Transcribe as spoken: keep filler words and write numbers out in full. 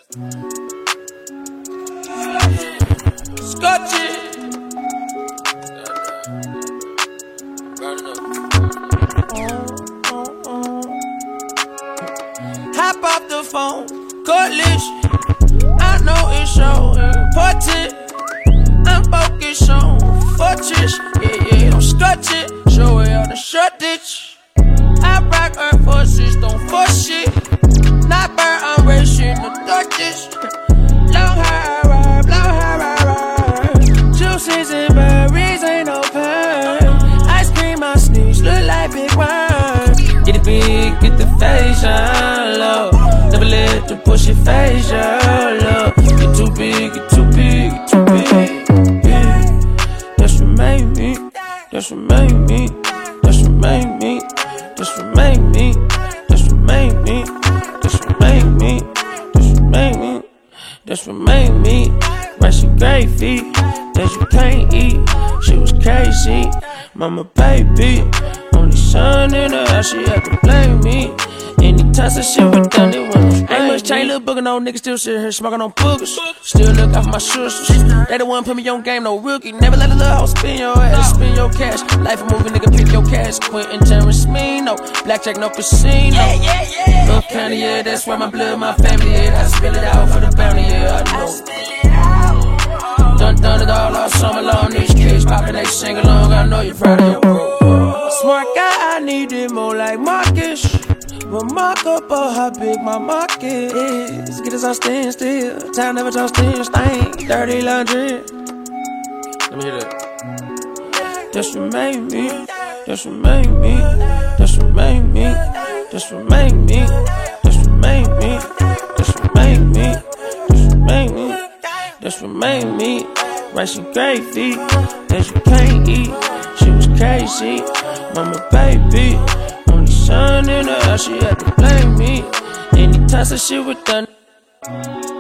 Scotch it. Hop off the phone, cutlass. I know it's so important. I'm focused on fortress. Yeah, yeah, don't scotch it. Show it on the short ditch. I rock Earth forces, don't force shit. Not burn, I'm racing the torches. Long hair, ride, long hair, ride, ride. Juices and berries ain't no perm. Ice cream, I sneeze, look like big worm. Get it big, get the facial low. Never let you push your facial low. Get too big, get too big, get too big. Yeah. That's what made me, that's what made me, that's what made me, that's what made me, that's what made me, that's what made me, that's what made me, that's what made me. Rice and gravy that you can't eat. She was crazy, mama baby. Only son in her house, she had to blame me. Anytime some shit was done, it wasn't ain't much change, little booger, no nigga still sit here smoking on boogers. Still look out for my sisters. They the one put me on game, no rookie. Never let a little hoe spin your ass, spin your cash. Life a movie, nigga, pick your cash. Quentin Tarantino, blackjack, no casino. Yeah, yeah, yeah. Little county, yeah, that's where my blood, my family, yeah. I spill it out for the bounty, yeah, I know. Done done it all all summer long. These kids poppin', they sing along. I know you're proud of your bro. Smart guy, I need it more like Marcus. Remarkable how big my market is. Get us on stand still. Time never talk stand stain. Dirty laundry. Let me hear that. That's what made me. That's what made me. That's what made me. That's what made me. That's what made me. That's what made me. That's what made me. That's what made me. Rice and gravy that you can't eat. She was crazy, mama baby. Only son in her house, she had to blame me. Anytime some shit was done.